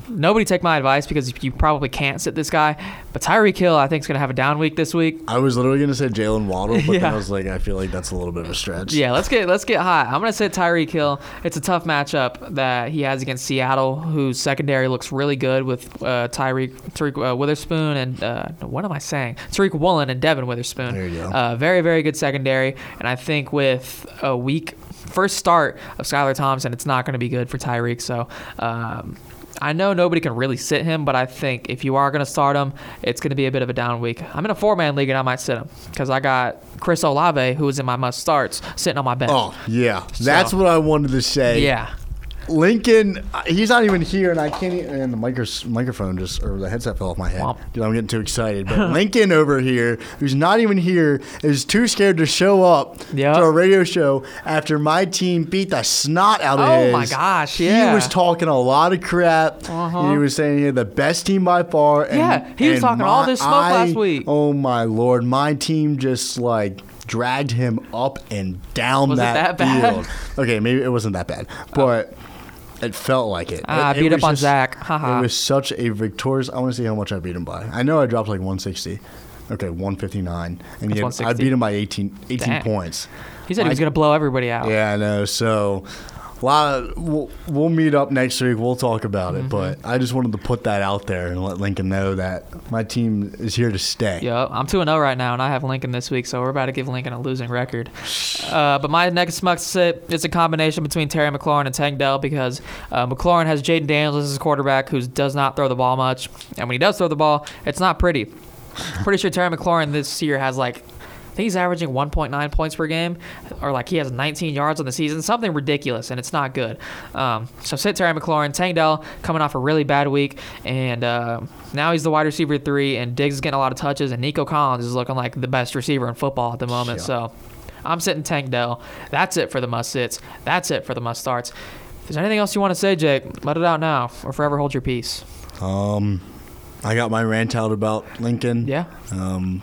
nobody take my advice because you probably can't sit this guy. But Tyreek Hill, I think, is going to have a down week this week. I was literally going to say Jalen Waddle, but Yeah. then I was like, I feel like that's a little bit of a stretch. Yeah, let's get let's get hot. I'm going to say Tyreek Hill. It's a tough matchup that he has against Seattle, whose secondary looks really good with uh, Tyreek Tariq uh, Witherspoon and uh, what am I saying? Tariq Woolen and Devin Witherspoon. There you go. Uh, very, very good secondary. And I think with a week first start of Skylar Thompson, it's not going to be good for Tyreek. So um, I know nobody can really sit him, but I think if you are going to start him, it's going to be a bit of a down week. I'm in a four-man league, and I might sit him because I got Chris Olave, who is in my must-starts, sitting on my bench. Oh, yeah. That's So- what I wanted to say. Yeah. Lincoln, he's not even here, and I can't even, and the micro, microphone just, or the headset fell off my head. Womp. Dude, I'm getting too excited. But Lincoln over here, who's not even here, is too scared to show up Yep. to our radio show after my team beat the snot out of Oh, his. my gosh, yeah. He was talking a lot of crap. Uh-huh. He was saying he had the best team by far. And, Yeah, he was and talking all this smoke I- last week. Oh, my Lord. My team just, like, dragged him up and down Was it that, that bad? field. Okay, maybe it wasn't that bad, but it felt like it. Ah, I It- it beat was up on just- Zach. Haha. It was such a victorious. I want to see how much I beat him by. I know I dropped like one sixty. Okay, one fifty-nine, and he That's had, I one sixty. beat him by eighteen, eighteen Dang. points. He said he was I- going to blow everybody out. Yeah, I know. So, a lot of, we'll, we'll meet up next week. We'll talk about it. Mm-hmm. But I just wanted to put that out there and let Lincoln know that my team is here to stay. Yep, I'm two and oh right now, and I have Lincoln this week, so we're about to give Lincoln a losing record. Uh, but my next must sit is a combination between Terry McLaurin and Tank Dell because uh, McLaurin has Jaden Daniels as his quarterback who does not throw the ball much, and when he does throw the ball, it's not pretty. Pretty sure Terry McLaurin this year has like, I think he's averaging one point nine points per game, or like he has nineteen yards on the season, something ridiculous, and it's not good. Um, so sit Terry McLaurin. Tank Dell coming off a really bad week, and uh, now he's the wide receiver three, and Diggs is getting a lot of touches, and Nico Collins is looking like the best receiver in football at the moment. Yeah. So I'm sitting Tank Dell. That's it for the must sits. That's it for the must starts. If there's anything else you want to say, Jake, let it out now, or forever hold your peace. Um, I got my rant out about Lincoln. Yeah. Um,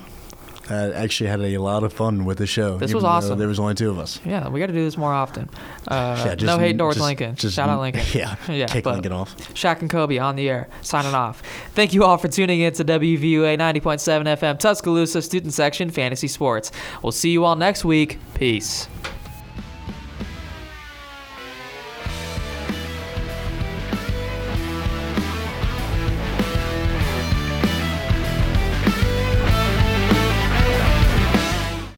I actually had a lot of fun with the show. This even was though awesome. There was only two of us. Yeah, we got to do this more often. Uh, Yeah, just- no hate towards just- Lincoln. just- Shout out Lincoln. Yeah, yeah kick but Lincoln off. Shaq and Kobe on the air, signing off. Thank you all for tuning in to W V U A ninety point seven F M Tuscaloosa Student Section Fantasy Sports. We'll see you all next week. Peace.